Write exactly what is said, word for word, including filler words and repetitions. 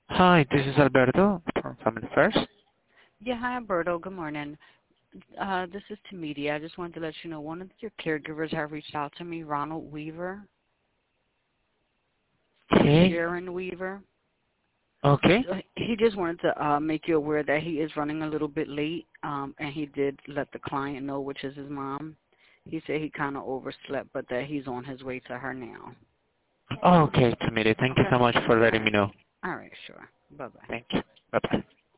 Hi, this is Alberto from Family First. Yeah, hi, Alberto. Good morning. Uh, this is Tamedia. I just wanted to let you know one of your caregivers have reached out to me, Ronald Weaver, Okay. Sharon Weaver. Okay. So he just wanted to uh, make you aware that he is running a little bit late, um, and he did let the client know, which is his mom. He said he kind of overslept, but that he's on his way to her now. Okay, Tamiri. Thank you Okay? so much for All letting me right. know. All right, sure. Bye-bye. Thank you. Bye-bye.